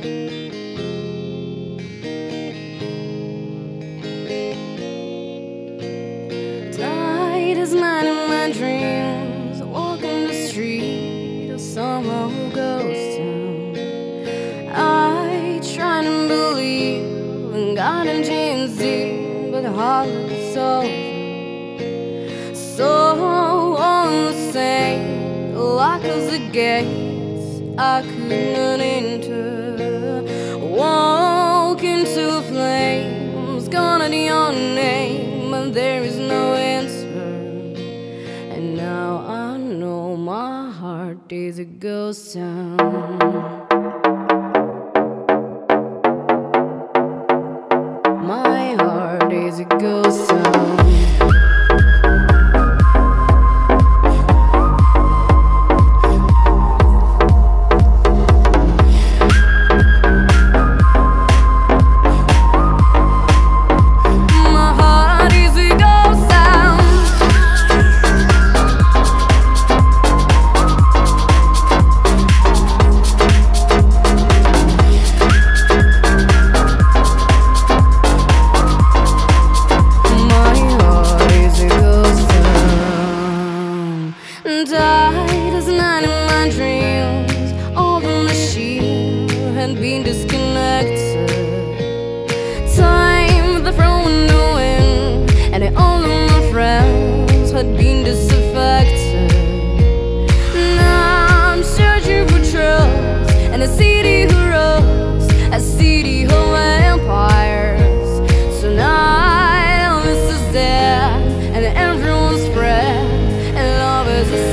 Light as night in my dreams, walking the street of some old ghost town. I try to believe in God and James Dean, but the heart is so all the same. Lock of the gates I couldn't enter. Walk into flames, gonna be your name, but there is no answer. And now I know my heart is a ghost town. My heart is a ghost town. Died as night in my dreams, all the machine had been disconnected. Time the throwing the wind, and all of my friends had been disaffected. Now I'm searching for trust, and a city who rose, a city of empires. Tonight Elvis is dead, and everyone's spread, and love is a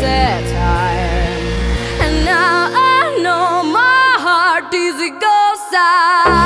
satire. And now I know my heart is a ghost town.